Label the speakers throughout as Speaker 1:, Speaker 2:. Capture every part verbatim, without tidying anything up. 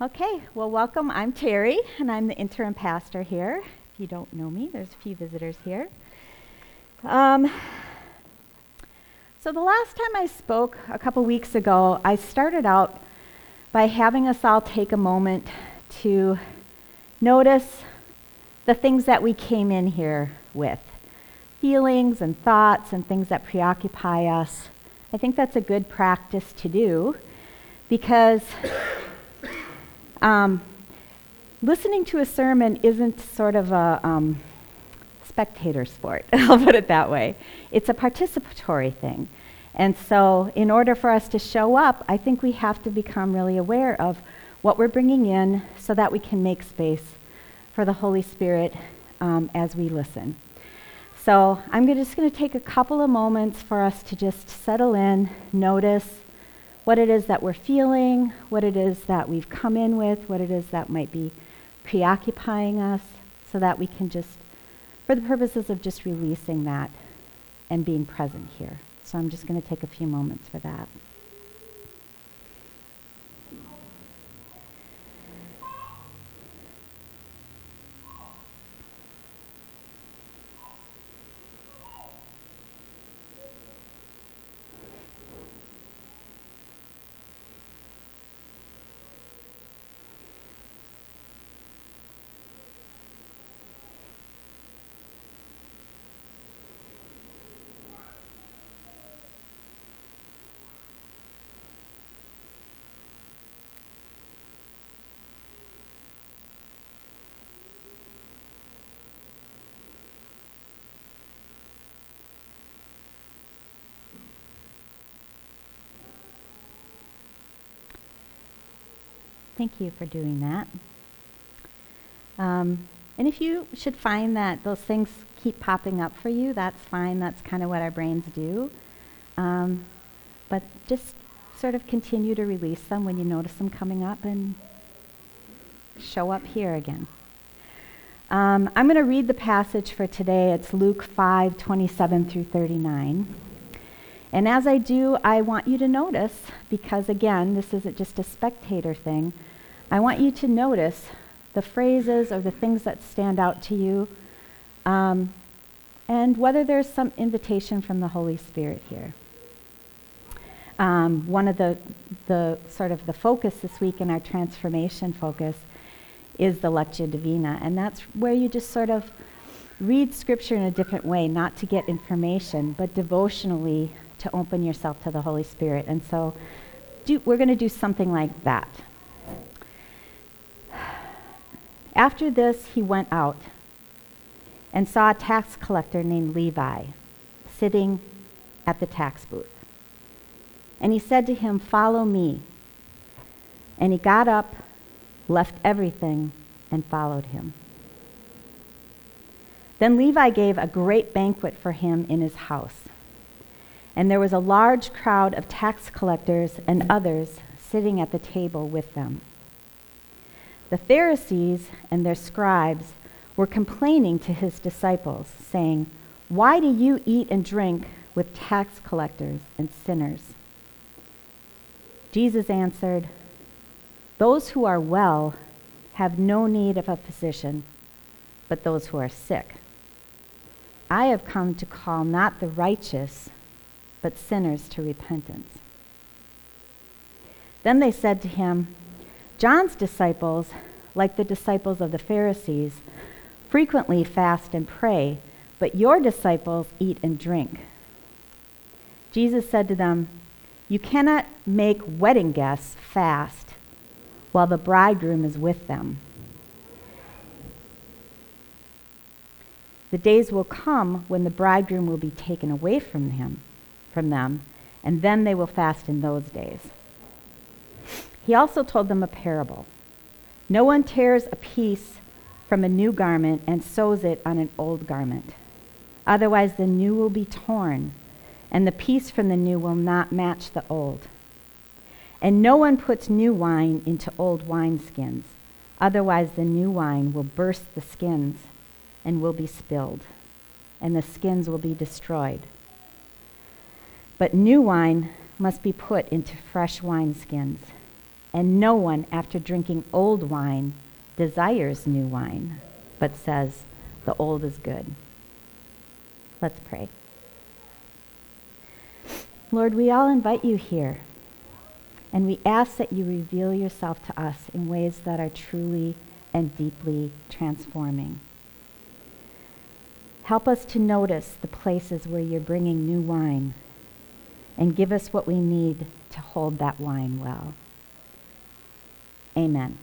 Speaker 1: Okay, well, welcome. I'm Terry, and I'm the interim pastor here. If you don't know me, there's a few visitors here. Um, so the last time I spoke a couple weeks ago, I started out by having us all take a moment to notice the things that we came in here with, feelings and thoughts and things that preoccupy us. I think that's a good practice to do because Um, listening to a sermon isn't sort of a um, spectator sport, I'll put it that way. It's a participatory thing. And so in order for us to show up, I think we have to become really aware of what we're bringing in so that we can make space for the Holy Spirit um, as we listen. So I'm gonna, just going to take a couple of moments for us to just settle in, notice what it is that we're feeling, what it is that we've come in with, what it is that might be preoccupying us, so that we can just, for the purposes of just releasing that and being present here. So I'm just going to take a few moments for that. Thank you for doing that. Um, and if you should find that those things keep popping up for you, that's fine. That's kind of what our brains do. Um, but just sort of continue to release them when you notice them coming up and show up here again. Um, I'm going to read the passage for today. It's Luke five, twenty-seven through thirty-nine. And as I do, I want you to notice, because again, this isn't just a spectator thing, I want you to notice the phrases or the things that stand out to you, um, and whether there's some invitation from the Holy Spirit here. Um, one of the, the sort of the focus this week in our transformation focus is the Lectio Divina, and that's where you just sort of read Scripture in a different way, not to get information, but devotionally to open yourself to the Holy Spirit. And so do, we're going to do something like that. After this, he went out and saw a tax collector named Levi sitting at the tax booth. And he said to him, "Follow me." And he got up, left everything, and followed him. Then Levi gave a great banquet for him in his house. And there was a large crowd of tax collectors and others sitting at the table with them. The Pharisees and their scribes were complaining to his disciples, saying, "Why do you eat and drink with tax collectors and sinners?" Jesus answered, "Those who are well have no need of a physician, but those who are sick. I have come to call not the righteous, but sinners to repentance." Then they said to him, "John's disciples, like the disciples of the Pharisees, frequently fast and pray, but your disciples eat and drink." Jesus said to them, "You cannot make wedding guests fast while the bridegroom is with them. The days will come when the bridegroom will be taken away from him, from them, and then they will fast in those days." He also told them a parable. "No one tears a piece from a new garment and sews it on an old garment. Otherwise the new will be torn, and the piece from the new will not match the old. And no one puts new wine into old wineskins. Otherwise the new wine will burst the skins and will be spilled, and the skins will be destroyed. But new wine must be put into fresh wineskins. and no one, after drinking old wine, desires new wine, but says, the old is good. Let's pray. Lord, we all invite you here, and we ask that you reveal yourself to us in ways that are truly and deeply transforming. Help us to notice the places where you're bringing new wine, and give us what we need to hold that wine well. Amen.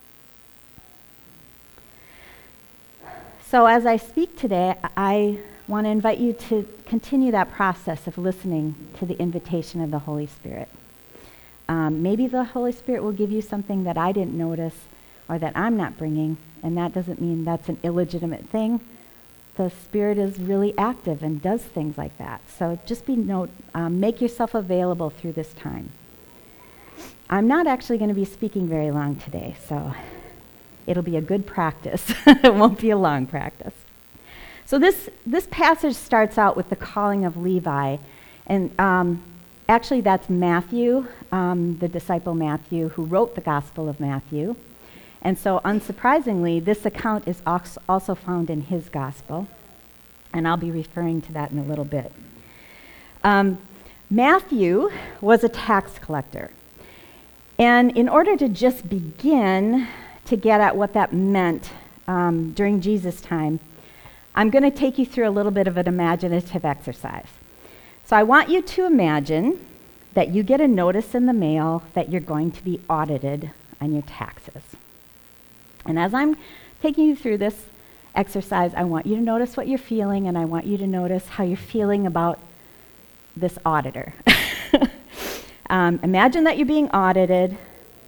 Speaker 1: So as I speak today, I want to invite you to continue that process of listening to the invitation of the Holy Spirit. Um, maybe the Holy Spirit will give you something that I didn't notice or that I'm not bringing, and that doesn't mean that's an illegitimate thing. The Spirit is really active and does things like that. So just be note, um, make yourself available through this time. I'm not actually going to be speaking very long today, so it'll be a good practice. It won't be a long practice. So this, this passage starts out with the calling of Levi, and um, actually that's Matthew, um, the disciple Matthew, who wrote the Gospel of Matthew. And so unsurprisingly, this account is also found in his Gospel, and I'll be referring to that in a little bit. Um, Matthew was a tax collector, and in order to just begin to get at what that meant um, during Jesus' time, I'm going to take you through a little bit of an imaginative exercise. So I want you to imagine that you get a notice in the mail that you're going to be audited on your taxes. And as I'm taking you through this exercise, I want you to notice what you're feeling, and I want you to notice how you're feeling about this auditor. um, imagine that you're being audited.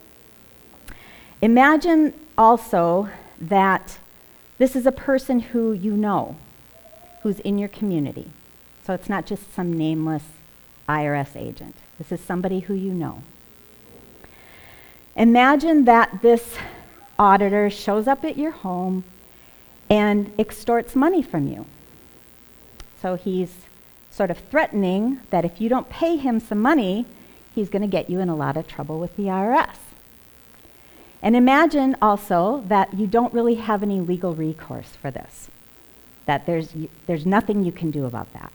Speaker 1: Imagine also that this is a person who you know, who's in your community. So it's not just some nameless I R S agent. This is somebody who you know. Imagine that this auditor shows up at your home and extorts money from you. So he's sort of threatening that if you don't pay him some money, he's going to get you in a lot of trouble with the I R S. And imagine also that you don't really have any legal recourse for this, that there's, there's nothing you can do about that.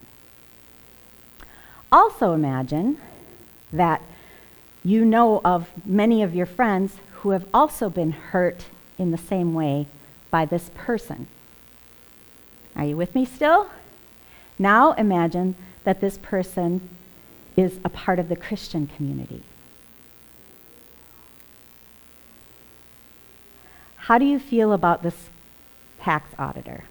Speaker 1: Also imagine that you know of many of your friends who have also been hurt in the same way by this person. Are you with me still? Now imagine that this person is a part of the Christian community. How do you feel about this tax auditor?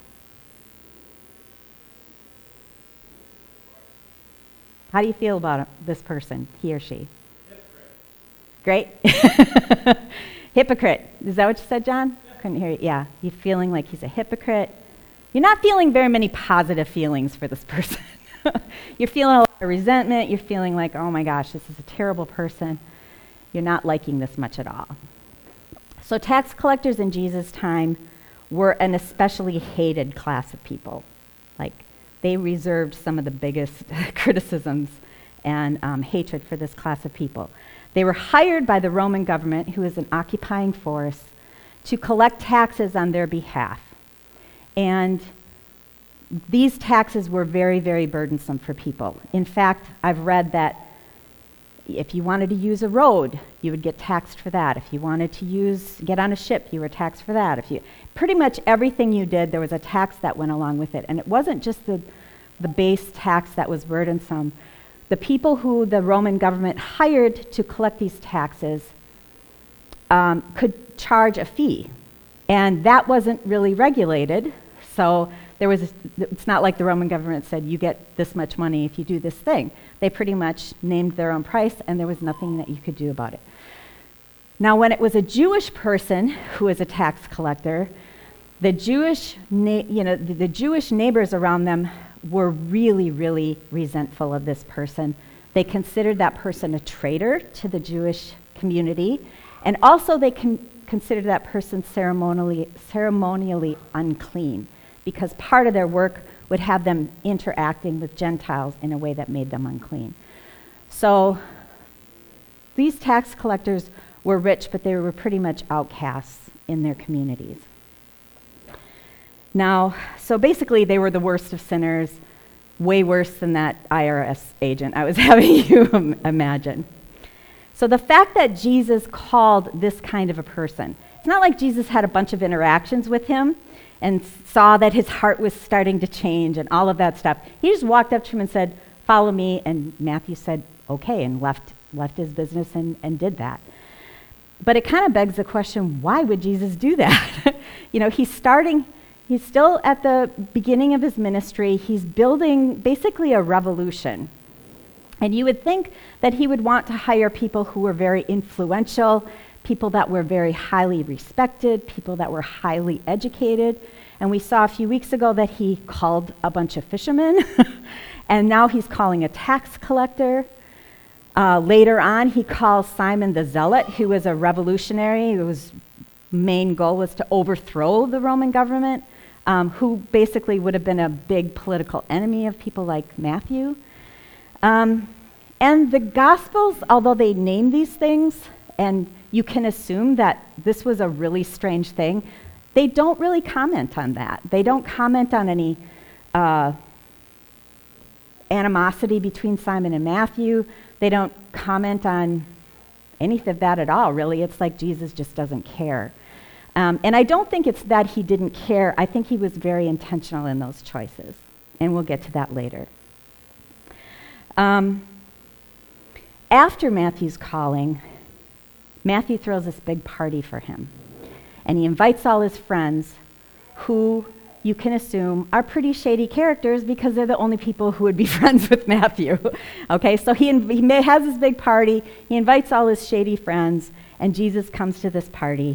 Speaker 1: How do you feel about this person, he or she? Hypocrite. Great. Hypocrite. Is that what you said, John? Yeah. Couldn't hear you. Yeah. You're feeling like he's a hypocrite. You're not feeling very many positive feelings for this person. You're feeling a lot of resentment. You're feeling like, oh my gosh, this is a terrible person. You're not liking this much at all. So tax collectors in Jesus' time were an especially hated class of people. Like, they reserved some of the biggest criticisms and um, hatred for this class of people. They were hired by the Roman government, who is an occupying force, to collect taxes on their behalf. And these taxes were very, very burdensome for people. In fact, I've read that if you wanted to use a road, you would get taxed for that. If you wanted to use, get on a ship, you were taxed for that. If you, pretty much everything you did, there was a tax that went along with it. And it wasn't just the, the base tax that was burdensome. The people who the Roman government hired to collect these taxes um, could charge a fee. And that wasn't really regulated. So there was, a, it's not like the Roman government said, you get this much money if you do this thing. They pretty much named their own price, and there was nothing that you could do about it. Now, when it was a Jewish person who was a tax collector, the Jewish, na- you know, the, the Jewish neighbors around them were really, really resentful of this person. They considered that person a traitor to the Jewish community, and also they con- considered that person ceremonially, ceremonially unclean, because part of their work would have them interacting with Gentiles in a way that made them unclean. So these tax collectors were rich, but they were pretty much outcasts in their communities. Now, so basically they were the worst of sinners, way worse than that I R S agent I was having you imagine. So the fact that Jesus called this kind of a person, it's not like Jesus had a bunch of interactions with him and saw that his heart was starting to change and all of that stuff. He just walked up to him and said, "Follow me," and Matthew said, okay, and left left his business and, and did that. But it kind of begs the question, why would Jesus do that? You know, he's starting, he's still at the beginning of his ministry. He's building basically a revolution. And you would think that he would want to hire people who were very influential, people that were very highly respected, people that were highly educated. And we saw a few weeks ago that he called a bunch of fishermen, and now he's calling a tax collector. Uh, later on, he calls Simon the Zealot, who was a revolutionary, whose main goal was to overthrow the Roman government, um, who basically would have been a big political enemy of people like Matthew. Um, and the Gospels, although they name these things, and you can assume that this was a really strange thing, they don't really comment on that. They don't comment on any uh, animosity between Simon and Matthew. They don't comment on any of that at all, really. It's like Jesus just doesn't care. Um, and I don't think it's that he didn't care. I think he was very intentional in those choices. And we'll get to that later. Um, after Matthew's calling, Matthew throws this big party for him. And he invites all his friends who you can assume are pretty shady characters because they're the only people who would be friends with Matthew. Okay, so he, inv- he may, has this big party, he invites all his shady friends, and Jesus comes to this party,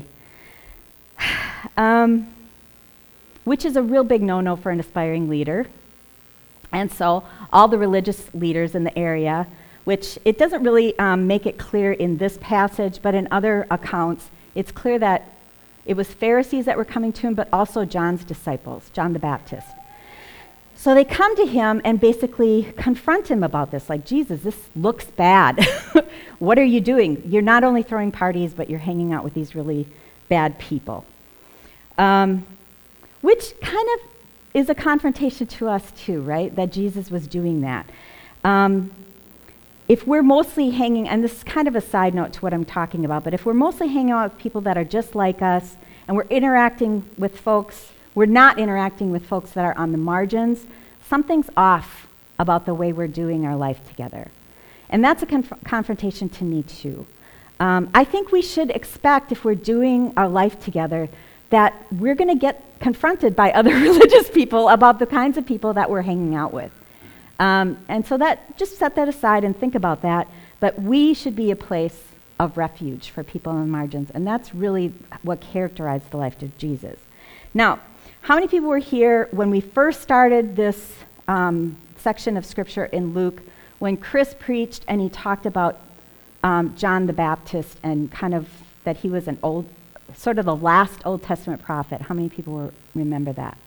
Speaker 1: um, which is a real big no-no for an aspiring leader. And so all the religious leaders in the area, which it doesn't really um, make it clear in this passage, but in other accounts, it's clear that it was Pharisees that were coming to him, but also John's disciples, John the Baptist. So they come to him and basically confront him about this, like, Jesus, this looks bad. What are you doing? You're not only throwing parties, but you're hanging out with these really bad people. Um, which kind of is a confrontation to us too, right? That Jesus was doing that. Um, if we're mostly hanging, and this is kind of a side note to what I'm talking about, but if we're mostly hanging out with people that are just like us, and we're interacting with folks, we're not interacting with folks that are on the margins, something's off about the way we're doing our life together. And that's a conf- confrontation to me too. Um, I think we should expect, if we're doing our life together, that we're going to get confronted by other religious people about the kinds of people that we're hanging out with. Um, and so that, just set that aside and think about that. But we should be a place of refuge for people on the margins. And that's really what characterized the life of Jesus. Now, how many people were here when we first started this um, section of Scripture in Luke, when Chris preached and he talked about um, John the Baptist and kind of that he was an old, sort of the last Old Testament prophet? How many people were, remember that?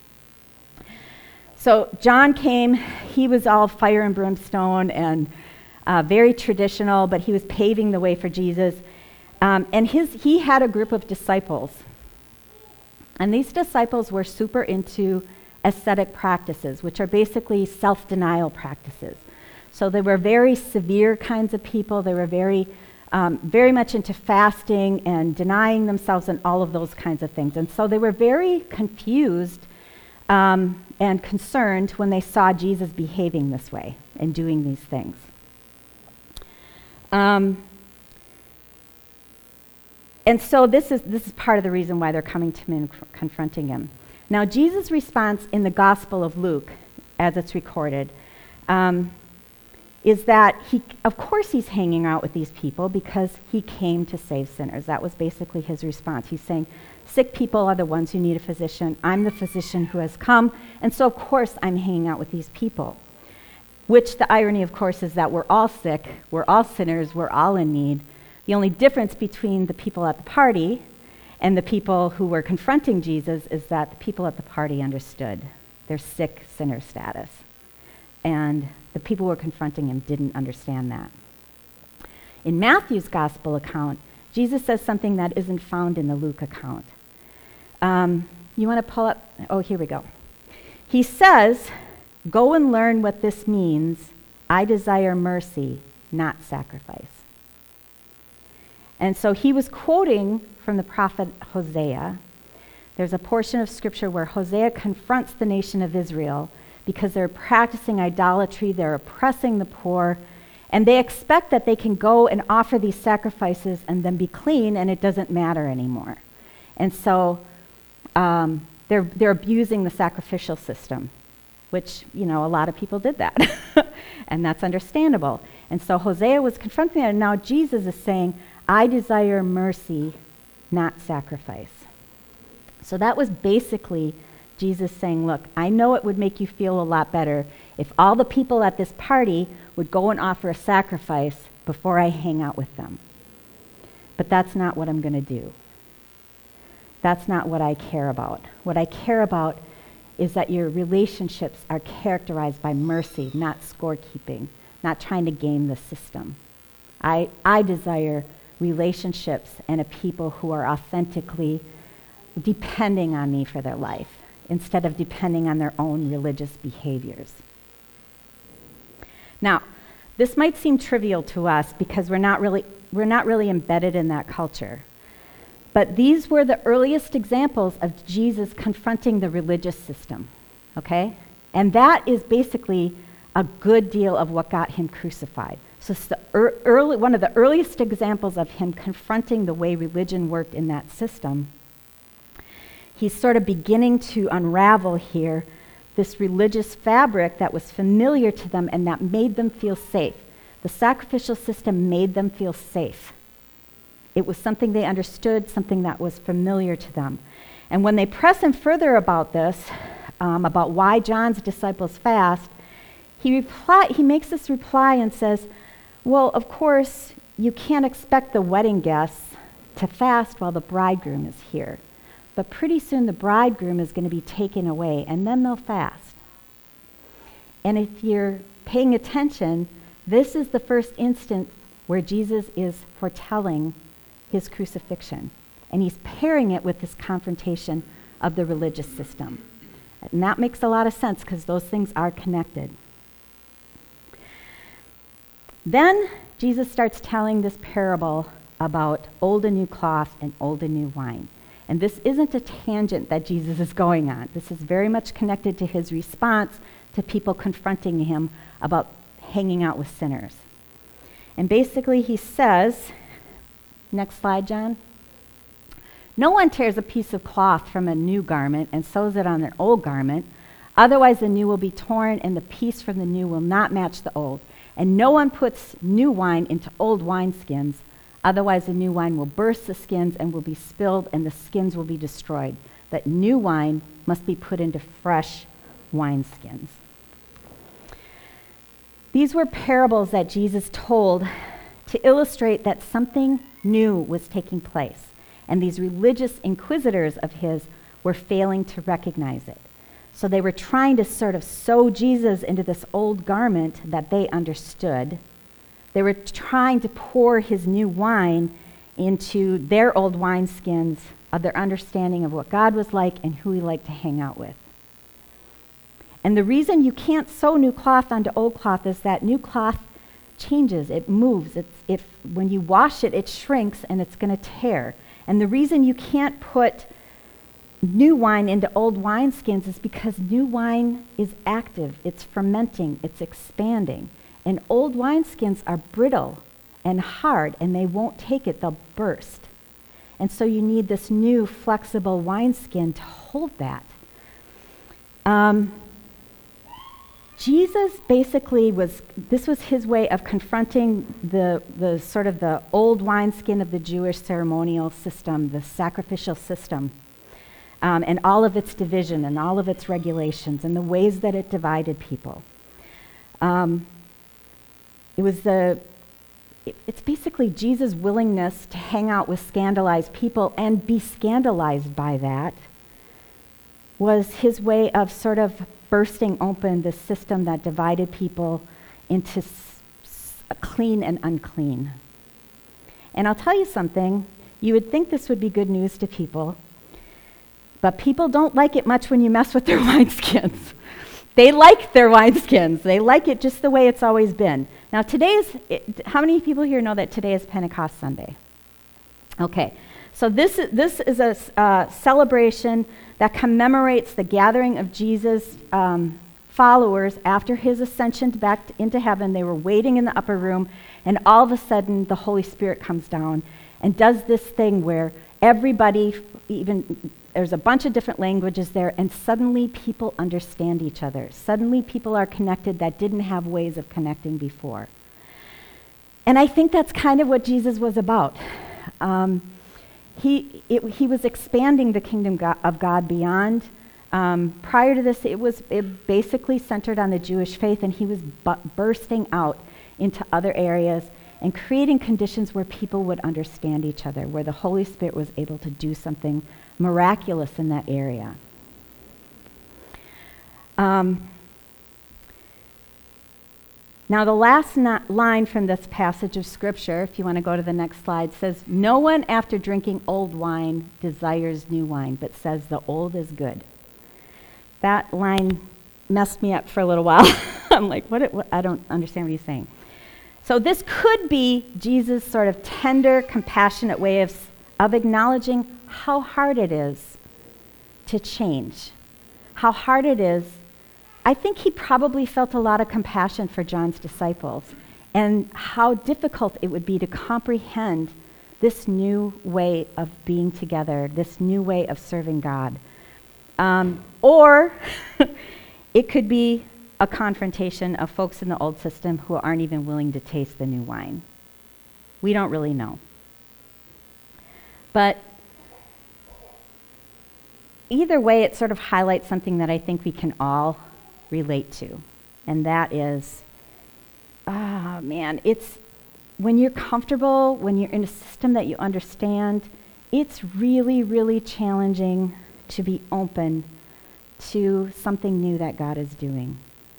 Speaker 1: So John came, he was all fire and brimstone and uh, very traditional, but he was paving the way for Jesus. Um, and his he had a group of disciples. And these disciples were super into ascetic practices, which are basically self-denial practices. So they were very severe kinds of people. They were very, um, very much into fasting and denying themselves and all of those kinds of things. And so they were very confused Um, and concerned when they saw Jesus behaving this way and doing these things. Um, and so this is this is part of the reason why they're coming to him and c- confronting him. Now, Jesus' response in the Gospel of Luke, as it's recorded, um, is that he, of course, he's hanging out with these people because he came to save sinners. That was basically his response. He's saying, sick people are the ones who need a physician. I'm the physician who has come, and so of course I'm hanging out with these people. Which the irony, of course, is that we're all sick, we're all sinners, we're all in need. The only difference between the people at the party and the people who were confronting Jesus is that the people at the party understood their sick sinner status. And the people who were confronting him didn't understand that. In Matthew's gospel account, Jesus says something that isn't found in the Luke account. Um, you want to pull up? Oh, here we go. He says, "Go and learn what this means. I desire mercy, not sacrifice." And so he was quoting from the prophet Hosea. There's a portion of scripture where Hosea confronts the nation of Israel because they're practicing idolatry, they're oppressing the poor, and they expect that they can go and offer these sacrifices and then be clean, and it doesn't matter anymore. And so um, they're they're abusing the sacrificial system, which, you know, a lot of people did that, and that's understandable. And so Hosea was confronting that, and now Jesus is saying, "I desire mercy, not sacrifice." So that was basically Jesus saying, look, I know it would make you feel a lot better if all the people at this party would go and offer a sacrifice before I hang out with them. But that's not what I'm going to do. That's not what I care about. What I care about is that your relationships are characterized by mercy, not scorekeeping, not trying to game the system. I, I desire relationships and a people who are authentically depending on me for their life instead of depending on their own religious behaviors. Now, this might seem trivial to us because we're not really we're not really embedded in that culture. But these were the earliest examples of Jesus confronting the religious system, okay? And that is basically a good deal of what got him crucified. So it's the er- early, one of the earliest examples of him confronting the way religion worked in that system. He's sort of beginning to unravel here this religious fabric that was familiar to them and that made them feel safe. The sacrificial system made them feel safe. It was something they understood, something that was familiar to them. And when they press him further about this, um, about why John's disciples fast, he reply, he makes this reply and says, well, of course, you can't expect the wedding guests to fast while the bridegroom is here. But pretty soon the bridegroom is going to be taken away, and then they'll fast. And if you're paying attention, this is the first instance where Jesus is foretelling his crucifixion. And he's pairing it with this confrontation of the religious system. And that makes a lot of sense because those things are connected. Then Jesus starts telling this parable about old and new cloth and old and new wine. And this isn't a tangent that Jesus is going on. This is very much connected to his response to people confronting him about hanging out with sinners. And basically he says, next slide, John. No one tears a piece of cloth from a new garment and sews it on an old garment. Otherwise the new will be torn and the piece from the new will not match the old. And no one puts new wine into old wineskins. Otherwise the new wine will burst the skins and will be spilled and the skins will be destroyed. But new wine must be put into fresh wineskins. These were parables that Jesus told to illustrate that something new was taking place. And these religious inquisitors of his were failing to recognize it. So they were trying to sort of sew Jesus into this old garment that they understood. They were trying to pour his new wine into their old wineskins of their understanding of what God was like and who he liked to hang out with. And the reason you can't sew new cloth onto old cloth is that new cloth changes, it moves. It's, if when you wash it, it shrinks and it's going to tear. And the reason you can't put new wine into old wineskins is because new wine is active, it's fermenting, it's expanding. And old wineskins are brittle and hard, and they won't take it, they'll burst. And so you need this new flexible wineskin to hold that. Um, Jesus basically was, this was his way of confronting the, the sort of the old wineskin of the Jewish ceremonial system, the sacrificial system, um, and all of its division and all of its regulations and the ways that it divided people. Um, it was the, it, it's basically Jesus' willingness to hang out with scandalized people and be scandalized by that was his way of sort of bursting open the system that divided people into s- s- clean and unclean. And I'll tell you something, you would think this would be good news to people, but people don't like it much when you mess with their wineskins. They like their wineskins. They like it just the way it's always been. Now today's, it, how many people here know that today is Pentecost Sunday? Okay, so this, this is a uh, celebration that commemorates the gathering of Jesus' um, followers after his ascension back into heaven. They were waiting in the upper room, and all of a sudden the Holy Spirit comes down and does this thing where everybody, even there's a bunch of different languages there, and suddenly people understand each other. Suddenly people are connected that didn't have ways of connecting before. And I think that's kind of what Jesus was about. Um, he, it, he was expanding the kingdom go- of God beyond. Um, prior to this, it was it basically centered on the Jewish faith, and he was bu- bursting out into other areas and creating conditions where people would understand each other, where the Holy Spirit was able to do something miraculous in that area. Um, now, the last na- line from this passage of Scripture, if you want to go to the next slide, says, "No one after drinking old wine desires new wine, but says the old is good." That line messed me up for a little while. I'm like, what, it, what? I don't understand what he's saying. So this could be Jesus' sort of tender, compassionate way of, of acknowledging how hard it is to change, how hard it is. I think he probably felt a lot of compassion for John's disciples and how difficult it would be to comprehend this new way of being together, this new way of serving God. Um, or it could be a confrontation of folks in the old system who aren't even willing to taste the new wine. We don't really know. But either way, it sort of highlights something that I think we can all relate to, and that is, ah, oh, man, it's when you're comfortable, when you're in a system that you understand, it's really, really challenging to be open to something new that God is doing.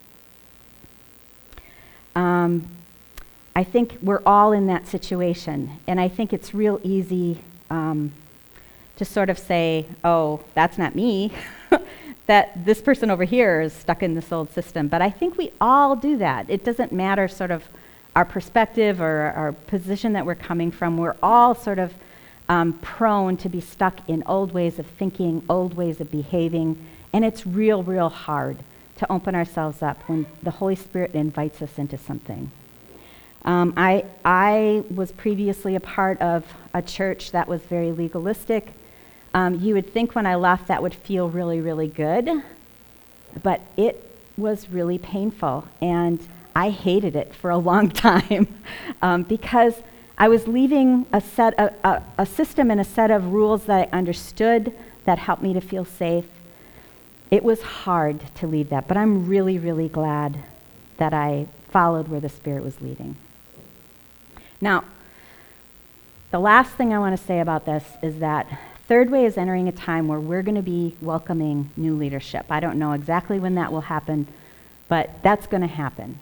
Speaker 1: Um, I think we're all in that situation, and I think it's real easy um, to sort of say, oh, that's not me, that this person over here is stuck in this old system. But I think we all do that. It doesn't matter sort of our perspective or our position that we're coming from. We're all sort of um, prone to be stuck in old ways of thinking, old ways of behaving, and it's real, real hard to open ourselves up when the Holy Spirit invites us into something. Um, I, I was previously a part of a church that was very legalistic. Um, you would think when I left that would feel really, really good, but it was really painful, and I hated it for a long time um, because I was leaving a set, a, a, a system and a set of rules that I understood that helped me to feel safe. It was hard to leave that, but I'm really, really glad that I followed where the Spirit was leading. Now, the last thing I want to say about this is that Third Way is entering a time where we're going to be welcoming new leadership. I don't know exactly when that will happen, but that's going to happen.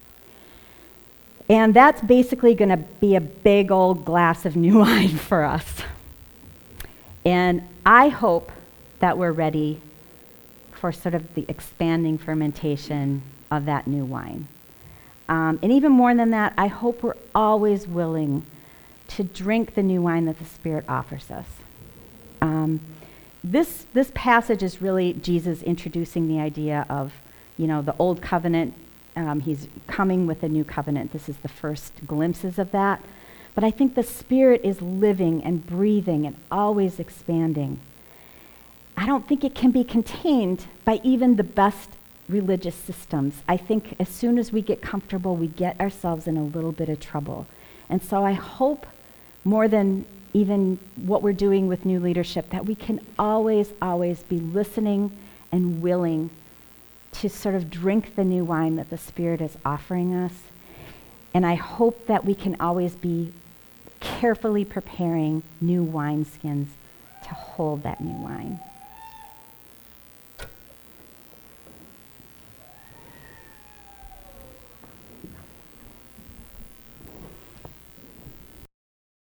Speaker 1: And that's basically going to be a big old glass of new wine for us. And I hope that we're ready for sort of the expanding fermentation of that new wine. Um, and even more than that, I hope we're always willing to drink the new wine that the Spirit offers us. Um, this this passage is really Jesus introducing the idea of, you know, the old covenant. Um, he's coming with a new covenant. This is the first glimpses of that. But I think the Spirit is living and breathing and always expanding. I don't think it can be contained by even the best religious systems. I think as soon as we get comfortable, we get ourselves in a little bit of trouble. And so I hope more than even what we're doing with new leadership, that we can always, always be listening and willing to sort of drink the new wine that the Spirit is offering us. And I hope that we can always be carefully preparing new wineskins to hold that new wine.